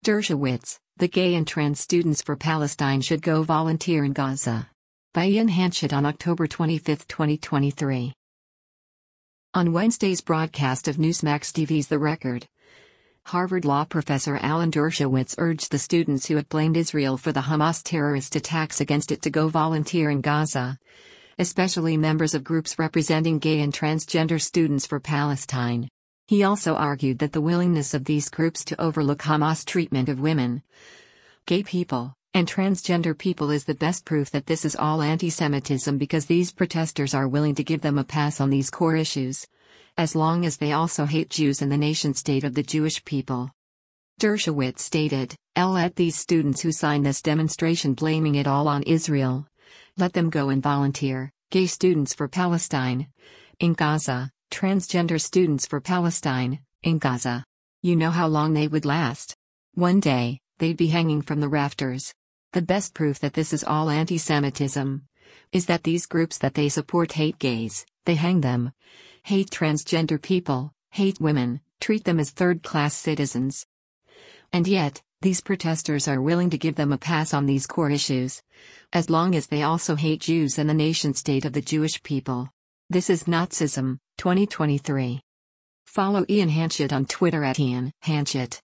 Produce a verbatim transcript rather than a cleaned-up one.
Dershowitz, the gay and trans students for Palestine should go volunteer in Gaza. By Ian Hanchett on October twenty-fifth, twenty twenty-three. On Wednesday's broadcast of Newsmax T V's The Record, Harvard law professor Alan Dershowitz urged the students who had blamed Israel for the Hamas terrorist attacks against it to go volunteer in Gaza, especially members of groups representing gay and transgender students for Palestine. He also argued that the willingness of these groups to overlook Hamas treatment of women, gay people, and transgender people is the best proof that this is all anti-Semitism, because these protesters are willing to give them a pass on these core issues, as long as they also hate Jews and the nation-state of the Jewish people. Dershowitz stated, "I'll let these students who sign this demonstration blaming it all on Israel, let them go and volunteer, gay students for Palestine, in Gaza, transgender students for Palestine, in Gaza. You know how long they would last? One day, they'd be hanging from the rafters." The best proof that this is all anti-Semitism is that these groups that they support hate gays, they hang them, hate transgender people, hate women, treat them as third-class citizens. And yet, these protesters are willing to give them a pass on these core issues, as long as they also hate Jews and the nation-state of the Jewish people. This is Nazism, twenty twenty-three. Follow Ian Hanchett on Twitter at Ian Hanchett.